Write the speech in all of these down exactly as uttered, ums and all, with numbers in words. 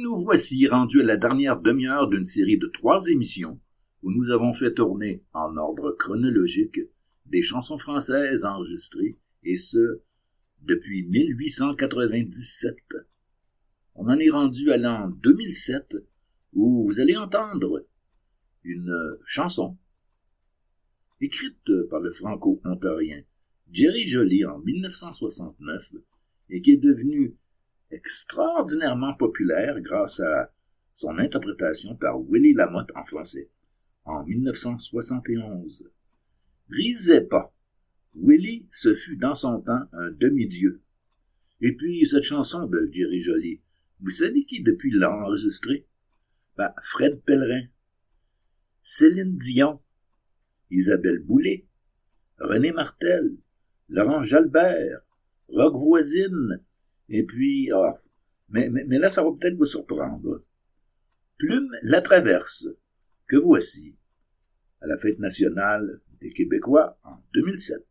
nous voici rendus à la dernière demi-heure d'une série de trois émissions où nous avons fait tourner, en ordre chronologique, des chansons françaises enregistrées, et ce, depuis mille huit cent quatre-vingt-dix-sept. On en est rendu à l'an deux mille sept, où vous allez entendre une chanson écrite par le franco-ontarien Jerry Joly en mille neuf cent soixante-neuf et qui est devenue extraordinairement populaire grâce à son interprétation par Willie Lamotte en français en mille neuf cent soixante et onze. Risez pas. Willie, ce fut dans son temps un demi-dieu. Et puis cette chanson de Jerry Joly, vous savez qui depuis l'a enregistrée? Ben, Fred Pellerin, Céline Dion, Isabelle Boulay, René Martel, Laurent Jalbert, Rock Voisine, et puis, ah, mais, mais, mais là, ça va peut-être vous surprendre. Plume la Traverse, que voici à la Fête nationale des Québécois en deux mille sept.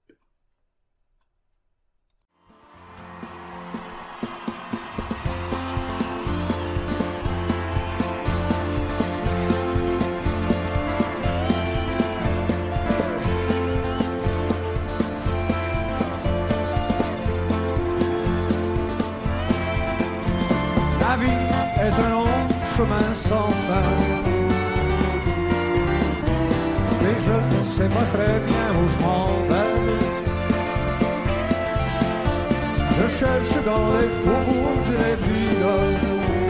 La vie est un long chemin sans fin, et je ne sais pas très bien où je m'en vais. Je cherche dans les faubourgs d'une ville,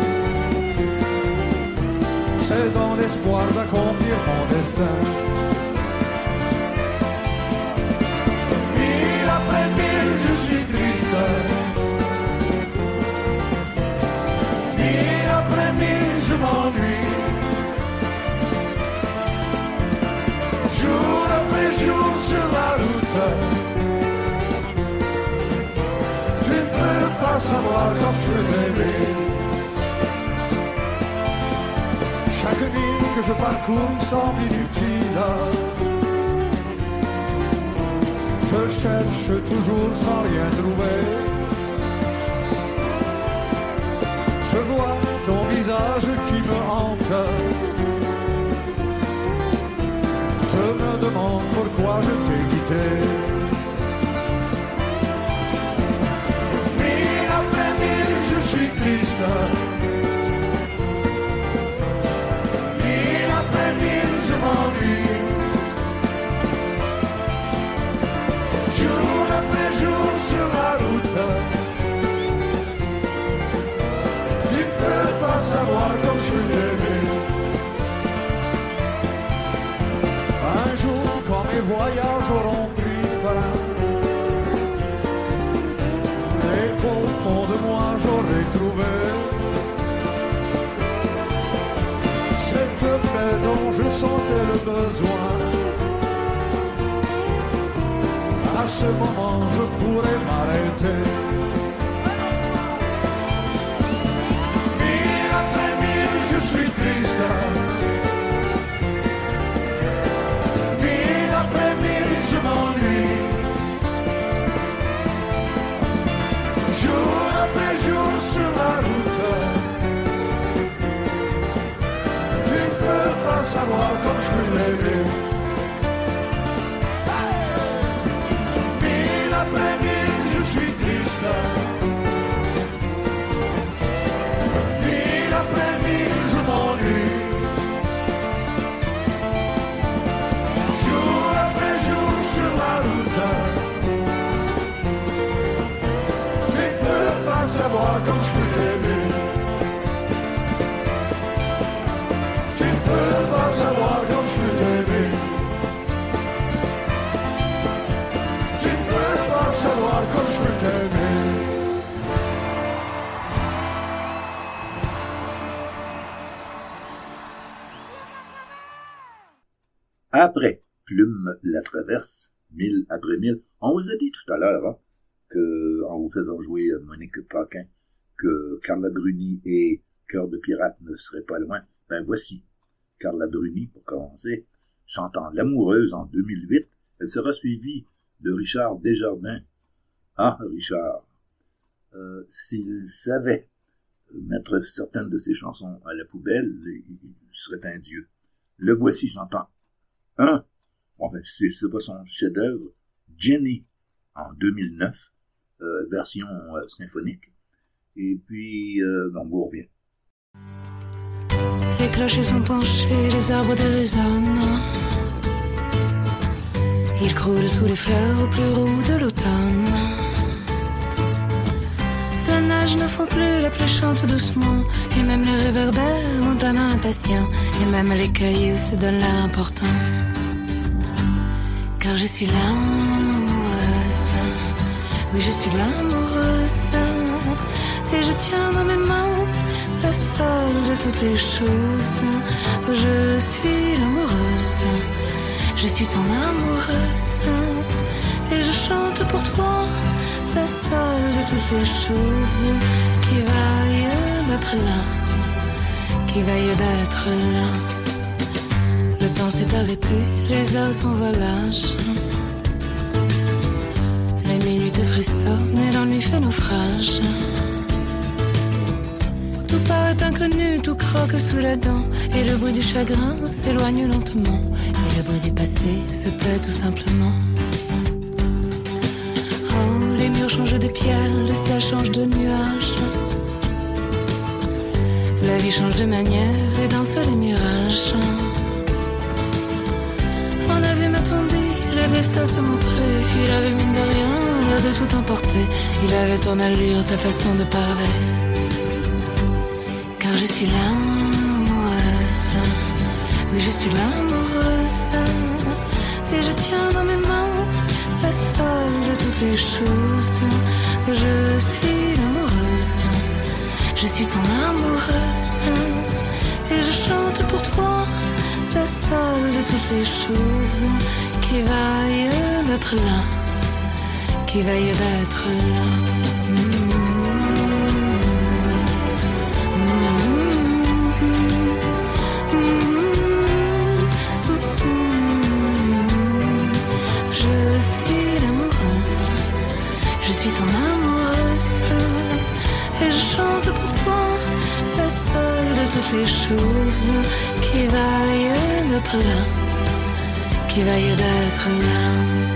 c'est dans l'espoir d'accomplir mon destin. Mille après mille, je suis triste. Mille après mille, je m'ennuie. Jour après jour sur la route, tu ne peux pas savoir quand je veux t'aimer. Chaque ville que je parcours me semble inutile. Je cherche toujours sans rien trouver. Je vois ton visage qui me hante. Je me demande pourquoi je t'ai quitté. Mille après mille, je suis triste. Mille après mille, je m'ennuie. Jour après jour sur la route, tu ne peux pas savoir comme je t'aimais. Un jour, quand mes voyages auront pris fin, et qu'au fond de moi j'aurai trouvé cette paix dont je sentais le besoin, à ce moment je pourrais m'arrêter. Mille après mille, je suis triste. Mille après mille, je m'ennuie. Jour après jour sur la route, tu ne peux pas savoir comme je peux t'aimer. Mille après mille, je suis triste. Mille après mille, je m'ennuie. Jour après jour sur la route, tu ne peux pas savoir comme je peux t'aimer. Tu ne peux pas savoir comme je peux t'aimer. Tu ne peux pas savoir comme je peux t'aimer. Après Plume la Traverse, mille après mille, on vous a dit tout à l'heure, hein, que, en vous faisant jouer Monique Paquin, que Carla Bruni et Cœur de Pirate ne seraient pas loin. Ben voici Carla Bruni, pour commencer, chantant L'Amoureuse en deux mille huit. Elle sera suivie de Richard Desjardins. Ah, Richard, euh, s'il savait mettre certaines de ses chansons à la poubelle, il serait un dieu. Le voici, j'entends un, enfin, c'est, c'est pas son chef-d'œuvre, Jenny, en deux mille neuf, euh, version euh, symphonique. Et puis, euh, on vous revient. Les clochers sont penchés, les arbres dérésonnent. Ils croulent sous les fleurs au plus roux de l'automne. La nage ne fond plus, la pluie chante doucement. Et même les réverbères ont un air impatient. Et même les cailloux se donnent l'air important. Car je suis l'amoureuse. Oui, je suis l'amoureuse. Et je tiens dans mes mains la seule de toutes les choses. Je suis l'amoureuse. Je suis ton amoureuse. Et je chante pour toi la seule de toutes les choses qui vaille d'être là, qui vaille d'être là. Le temps s'est arrêté, les heures s'envolagent. Les minutes frissonnent et l'ennui fait naufrage. Tout paraît inconnu, tout croque sous la dent. Et le bruit du chagrin s'éloigne lentement. Et le bruit du passé se tait tout simplement. Oh, les murs changent de pierre, le ciel change de nuage. La vie change de manière et danse les mirages. On a vu m'attendir, le destin se montrer. Il avait mine de rien l'air de tout emporter. Il avait ton allure, ta façon de parler. Car je suis l'amoureuse. Oui, je suis l'amoureuse. Et je tiens dans mes mains la seule de toutes les choses. Je suis l'amoureuse. Je suis ton amoureuse. Et je chante pour toi la seule de toutes les choses qui vaille d'être là, qui vaille d'être là. Mmh. Je suis ton amoureuse. Et je chante pour toi la seule de toutes les choses qui vaille d'être là, qui vaille d'être là.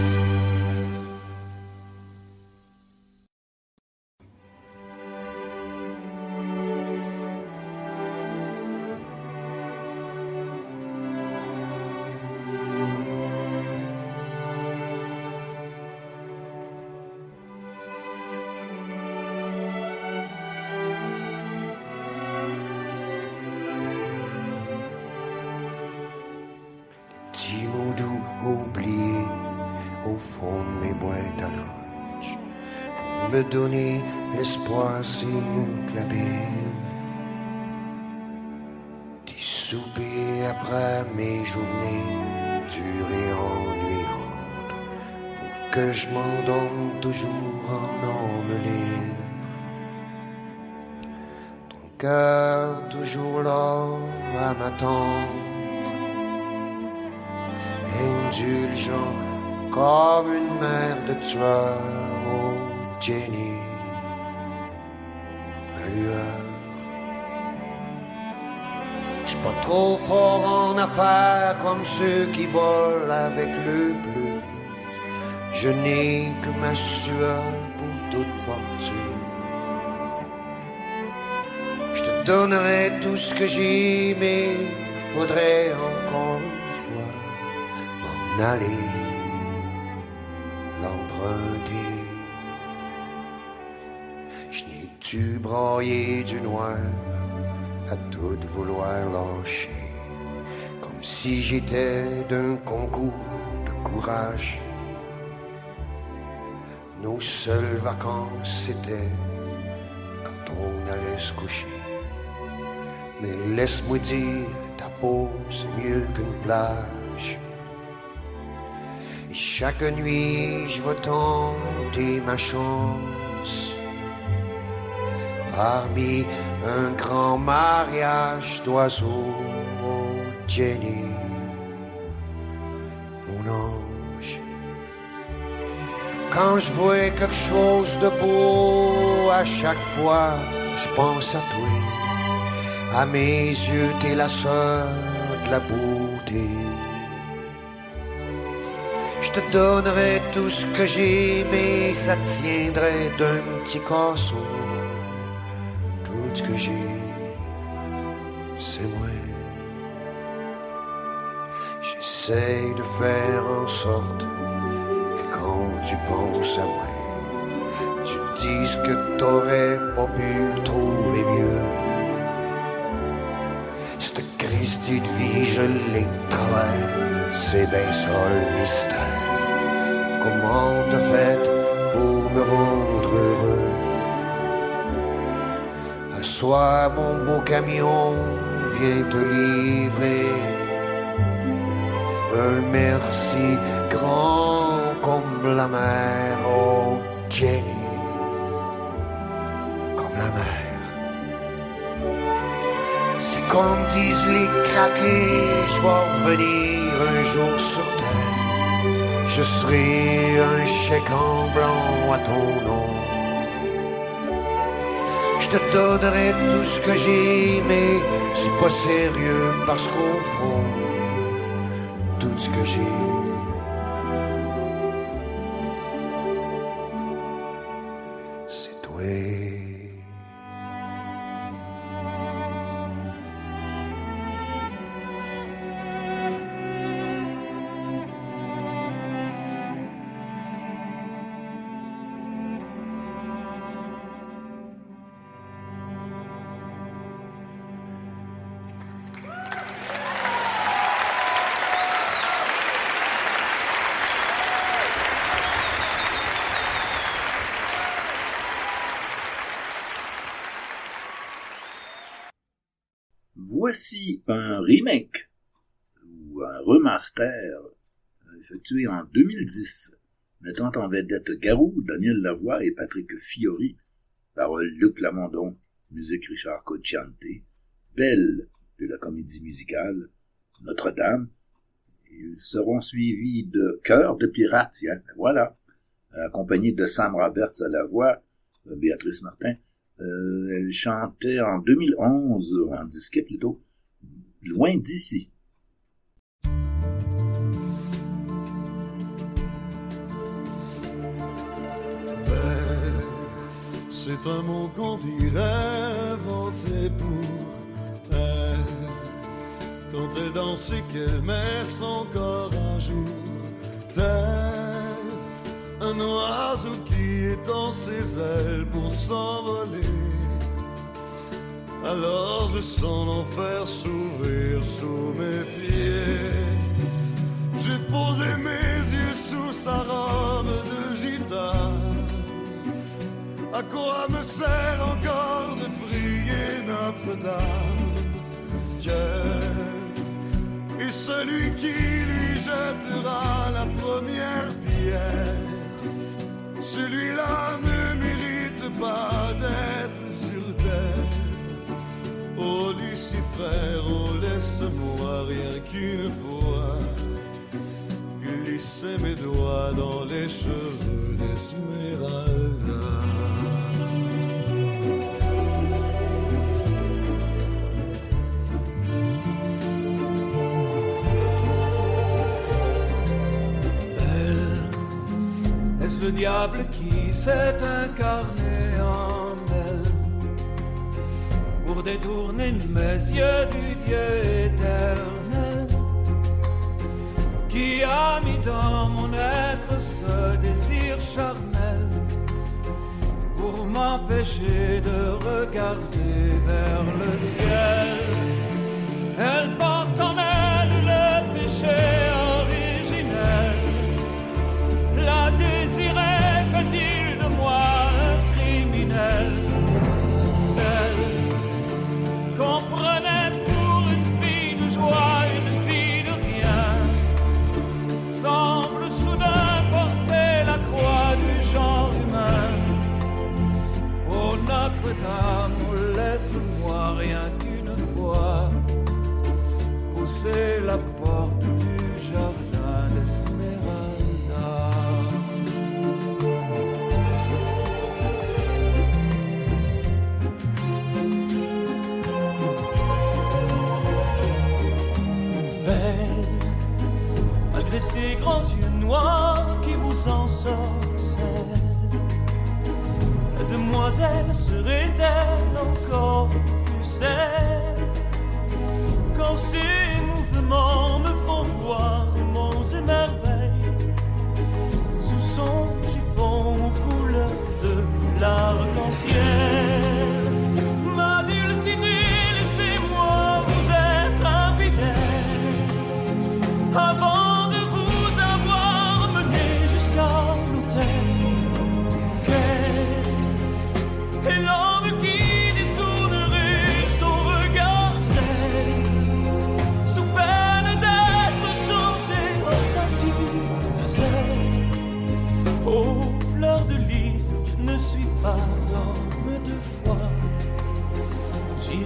Petits mots doux oubliés au fond de mes boîtes à lunch pour me donner l'espoir, c'est mieux que la Bible. Des soupers après mes journées dures et ennuyantes pour que je m'endorme toujours en homme libre. Ton cœur toujours là à m'attendre, indulgent comme une mère de tueur. Oh Jenny, ma lueur. J'suis pas trop fort en affaires comme ceux qui volent avec le bleu. Je n'ai que ma sueur pour toute fortune. Je te donnerai tout ce que j'ai, mais faudrait encore une fois m'en aller, l'emprunter. Je n'ai-tu braillé du noir à tout vouloir lâcher, comme si j'étais d'un concours de courage. Nos seules vacances c'était quand on allait se coucher. Mais laisse-moi dire, ta peau c'est mieux qu'une plage. Et chaque nuit je vais tenter ma chance parmi un grand mariage d'oiseaux. Oh Jenny, mon ange. Quand je vois quelque chose de beau, à chaque fois je pense à toi. À mes yeux, t'es la sœur de la beauté. Je te donnerai tout ce que j'ai, mais ça tiendrait d'un petit casseau. Tout ce que j'ai, c'est moi. J'essaie de faire en sorte que quand tu penses à moi, tu te dises que t'aurais pas pu trouver mieux. Cette Christie de vie, je l'ai travers, c'est bien ça le mystère. Comment t'as fait pour me rendre heureux? Un soir, mon beau camion vient te livrer un merci grand comme la mer, oh Jenny, comme la mer. C'est comme disent les craqués, je vais revenir un jour sur terre. Je serai un chèque en blanc à ton nom. Je te donnerai tout ce que j'ai, mais c'est pas sérieux parce qu'au fond, tout ce que j'ai, c'est toi. Voici un remake ou un remaster effectué en deux mille dix, mettant en vedette Garou, Daniel Lavoie et Patrick Fiori, paroles Luc Lamondon, musique Richard Cocciante, Belle de la comédie musicale, Notre-Dame. Ils seront suivis de Cœur de pirate, hein, voilà, accompagnés de Sam Roberts à la voix, Béatrice Martin. Euh, elle chantait en deux mille onze, en disquet plutôt, Loin d'ici. Belle, c'est un mot qu'on dirait inventé pour elle. Quand elle danse et qu'elle met son corps à jour, tel un oiseau qui étend ses ailes pour s'envoler. Alors je sens l'enfer s'ouvrir sous mes pieds. J'ai posé mes yeux sous sa robe de gitane. À quoi me sert encore de prier Notre-Dame? Dieu est celui qui lui jettera la première pierre. Celui-là ne mérite pas d'être sur terre. Oh Lucifer, oh laisse-moi rien qu'une fois glisser mes doigts dans les cheveux d'Esmeralda. Elle, est-ce le diable qui s'est incarné en elle pour détourner mes yeux du Dieu éternel, qui a mis dans mon être ce désir charnel pour m'empêcher de regarder vers le ciel. Elle porte en elle le péché originel. La désirait, fait-il de moi un criminel? Celle qu'on prenait pour une fille de joie, une fille de rien, semble soudain porter la croix du genre humain. Oh Notre-Dame, oh, laisse-moi rien qu'une fois pousser la porte du jardin d'Esmeralda.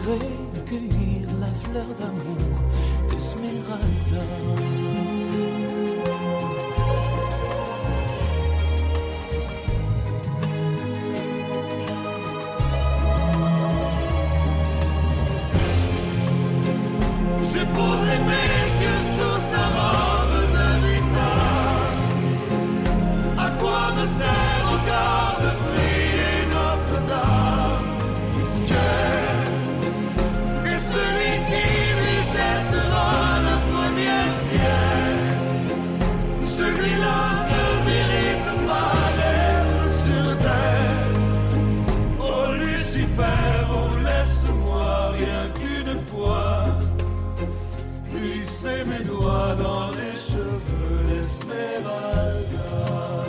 j'irai cueillir la fleur d'amour, Esmeralda. J'ai posé mes yeux sous sa robe de guitare. À quoi me sert encore de prier Notre-Dame? Dieu est celui qui lui jettera la première pierre. Celui-là ne mérite pas d'être sur terre. Oh Lucifer, oh laisse-moi rien qu'une fois glisser mes doigts dans les cheveux d'Esmeralda.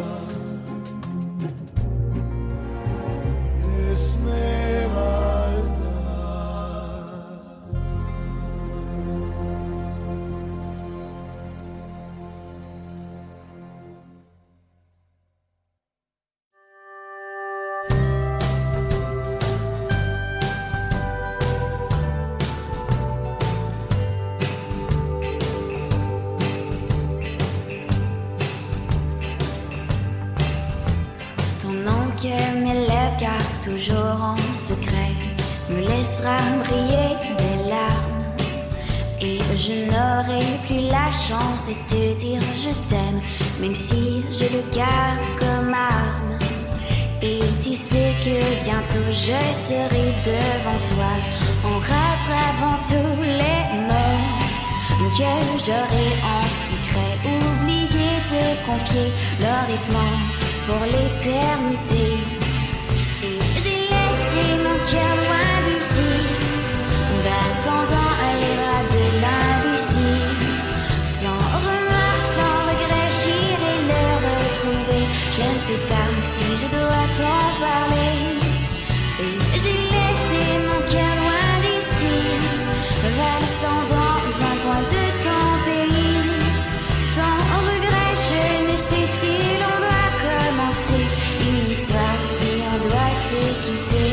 Esmeralda. Ton nom que mes lèvres gardent toujours en secret me laissera briller des larmes. Et je n'aurai plus la chance de te dire je t'aime, même si je le garde comme arme. Et tu sais que bientôt je serai devant toi, en rattrapant tous les mots que j'aurai en secret oublié de confier lors des plans pour l'éternité. Et j'ai laissé mon cœur loin d'ici, attendant les bras de l'indécis. Sans remords, sans regret, j'irai le retrouver. Je ne sais pas si je dois t'en parler. Et j'ai laissé mon cœur loin d'ici, valsant dans un coin de ton pays. Sans regret, je ne sais si l'on doit commencer une histoire, si on doit se quitter.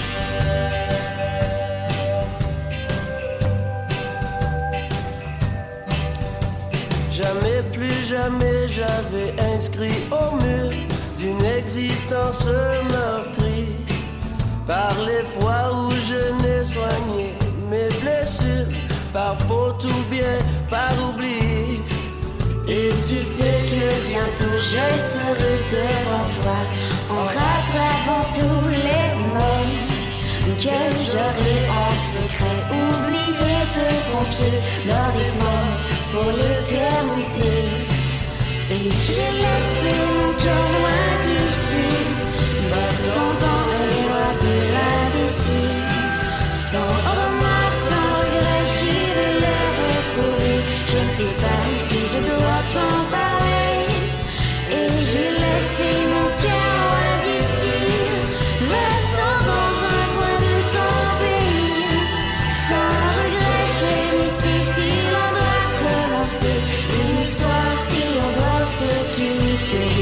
Jamais, plus jamais, j'avais inscrit au mur d'une existence meurtrie par les fois où je n'ai soigné mes blessures, par faute ou bien par oubli. Et tu sais que bientôt je serai devant toi, en rattrapant tous les mots que j'aurai en secret oublié de confier lors des mots pour l'éternité. Et j'ai laissé mon cœur loin d'ici, battant dans les bras de l'indécis. Sans remords, sans regret, j'irai le retrouver. Je ne sais pas si je dois t'en parler. Et j'ai laissé mon cœur loin d'ici, restant dans un coin de ton pays. Sans regret, je ne sais si l'on doit commencer une histoire, si on doit se quitter.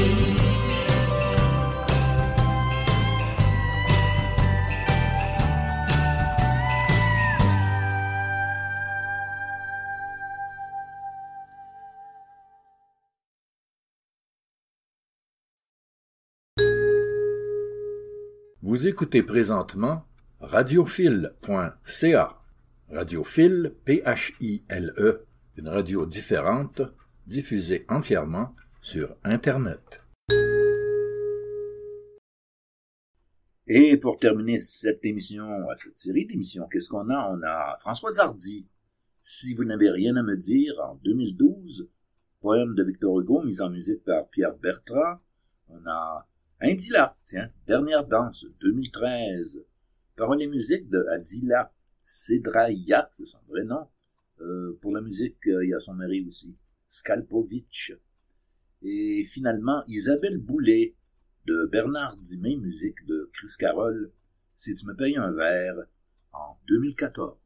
Vous écoutez présentement radiophile point c a. Radiophile, P H I L E, une radio différente, diffusée entièrement sur Internet. Et pour terminer cette émission, cette série d'émissions, qu'est-ce qu'on a? On a Françoise Hardy, Si vous n'avez rien à me dire, en deux mille douze, poème de Victor Hugo, mis en musique par Pierre Bertrand. On a Indila, tiens, Dernière danse, deux mille treize, paroles et musique de Adila Sedraya, c'est son vrai nom. Euh, pour la musique, euh, il y a son mari aussi, Skalpovitch. Et finalement, Isabelle Boulay, de Bernard Dimet, musique de Chris Carroll, Si tu me payes un verre, en deux mille quatorze.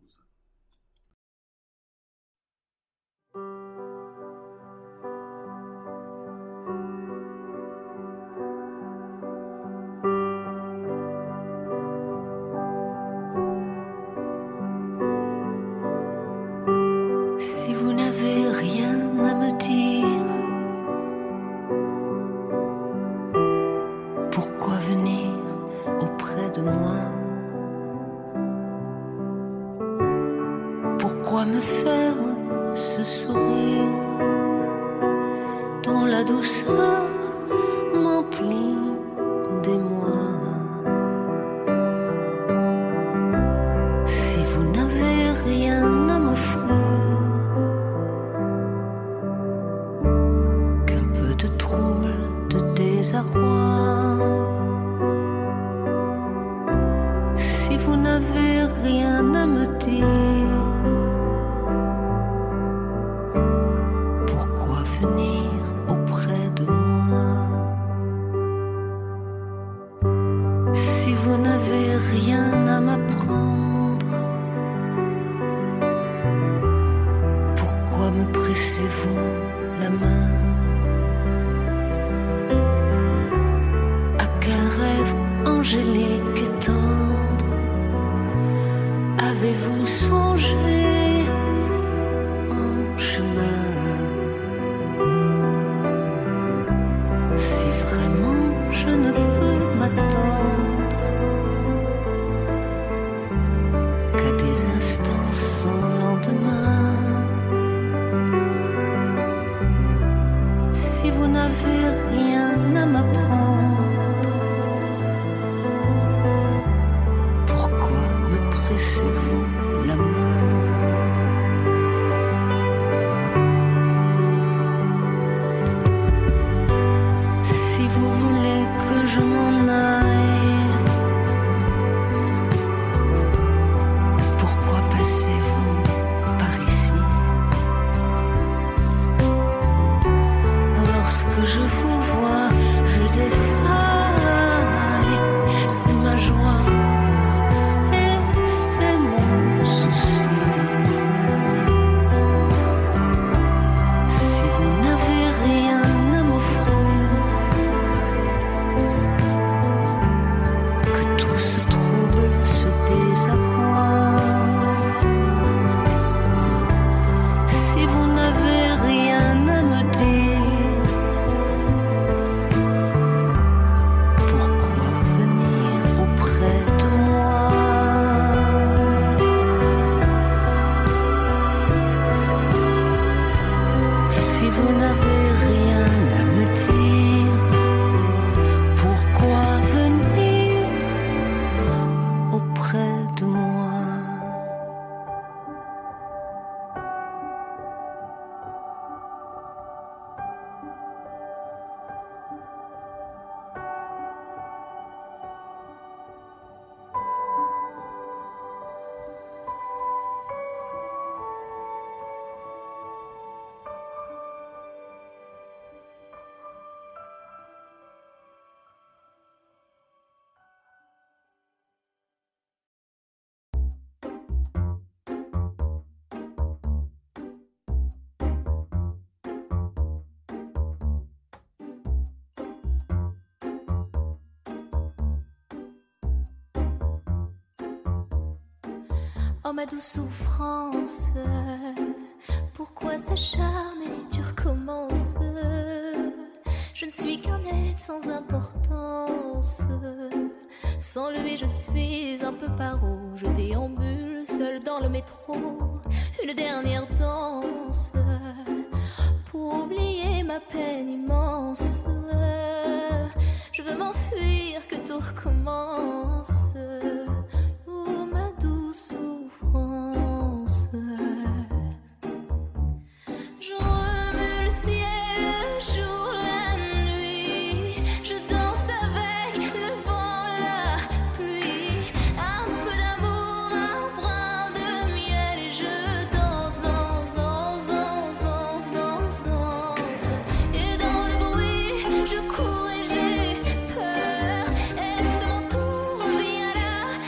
Pourquoi me faire ce sourire dont la douceur m'emplit d'émoi? Si vous n'avez rien à m'offrir qu'un peu de trouble, de désarroi, si vous n'avez rien à me dire, pourquoi venir auprès de moi? Si vous n'avez rien à m'apprendre, pourquoi me pressez-vous la main? À quel rêve angélique et tendre avez-vous songé en chemin? Si vraiment je ne peux m'attendre qu'à des instants sans lendemain, si vous n'avez rien à m'apprendre, pourquoi me pressez-vous la main? Si vous voulez que je m'en aille, pourquoi passez-vous par ici? Lorsque je vous vois, je défaille, c'est ma joie et c'est mon souci. Si vous n'avez rien à m'offrir, que tout se trouble, se désarroi, si vous n'avez rien à me dire, pourquoi venir auprès de moi? Si vous n'avez rien à me dire, pourquoi venir auprès de moi? Oh ma douce souffrance, pourquoi s'acharner, tu recommences? Je ne suis qu'un être sans importance. Sans lui je suis un peu paro. Je déambule seul dans le métro, une dernière danse pour oublier ma peine immense. Je veux m'enfuir, que tout recommence. Oh ma douce souffrance, je remue le ciel, le jour, la nuit. Je danse avec le vent, la pluie. Un peu d'amour, un brin de miel. Et je danse, danse, danse, danse, danse, danse, danse. Et dans le bruit, je cours et j'ai peur. Est-ce mon tour, reviens là,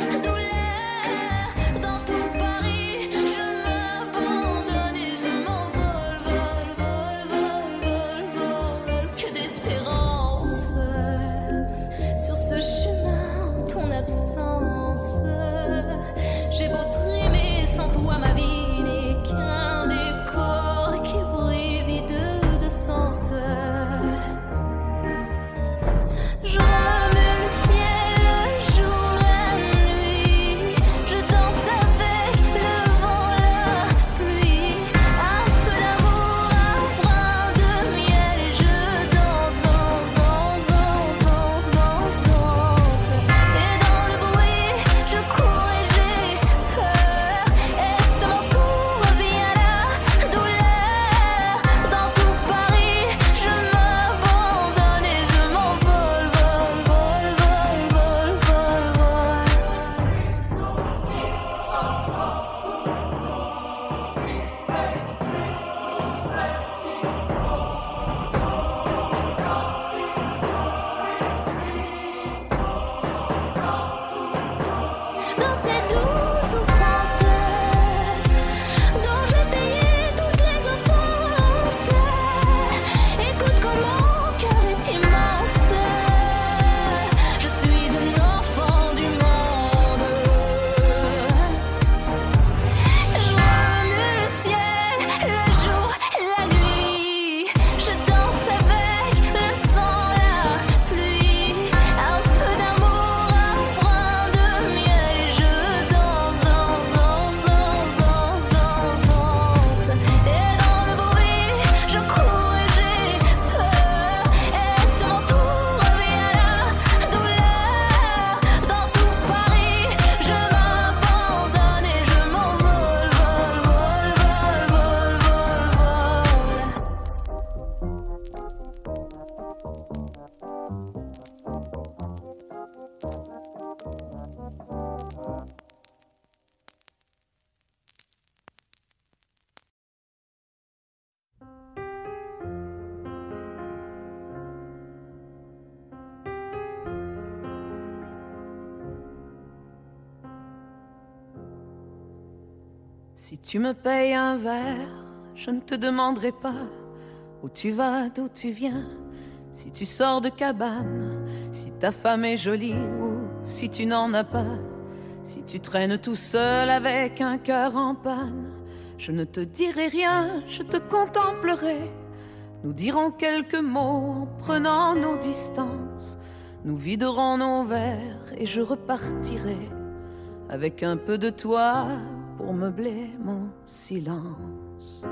Si tu me payes un verre, je ne te demanderai pas où tu vas, d'où tu viens. Si tu sors de cabane, si ta femme est jolie ou si tu n'en as pas. Si tu traînes tout seul avec un cœur en panne, je ne te dirai rien, je te contemplerai. Nous dirons quelques mots en prenant nos distances. Nous viderons nos verres et je repartirai avec un peu de toi pour meubler mon silence.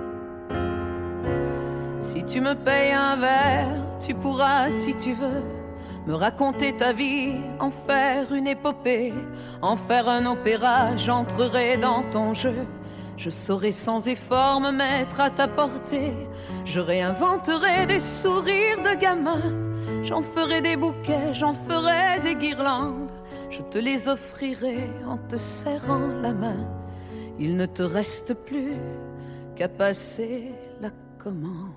Si tu me payes un verre, tu pourras, si tu veux, me raconter ta vie, en faire une épopée, en faire un opéra, j'entrerai dans ton jeu. Je saurai sans effort me mettre à ta portée. Je réinventerai des sourires de gamin. J'en ferai des bouquets, j'en ferai des guirlandes. Je te les offrirai en te serrant la main. Il ne te reste plus qu'à passer la commande.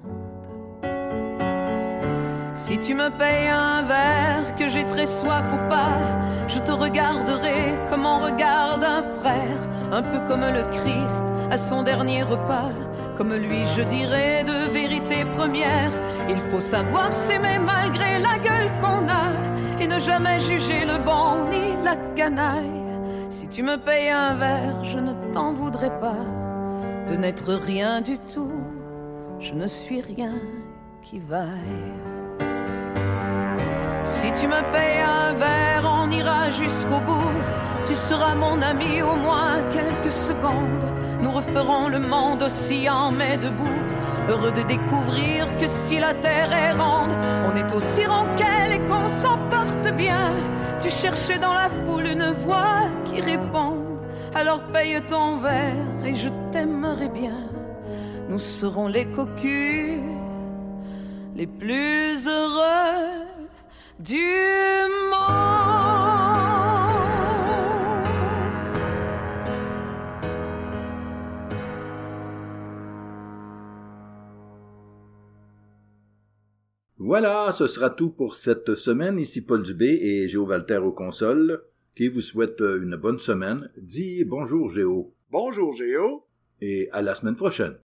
Si tu me payes un verre, que j'ai très soif ou pas, je te regarderai comme on regarde un frère, un peu comme le Christ à son dernier repas. Comme lui je dirai de vérité première, il faut savoir s'aimer malgré la gueule qu'on a, et ne jamais juger le bon ni la canaille. Si tu me payes un verre, je ne t'en voudrais pas de n'être rien du tout, je ne suis rien qui vaille. Si tu me payes un verre, on ira jusqu'au bout. Tu seras mon ami au moins quelques secondes. Nous referons le monde oscillant mais debout, heureux de découvrir que si la terre est ronde, on est aussi rond qu'elle et qu'on s'en porte bien. Tu cherchais dans la foule une voix qui réponde, alors paye ton verre et je t'aimerai bien. Nous serons les cocus les plus heureux du monde. Voilà, ce sera tout pour cette semaine. Ici Paul Dubé et Géo Walter aux consoles, qui vous souhaite une bonne semaine. Dis bonjour Géo. Bonjour Géo. Et à la semaine prochaine.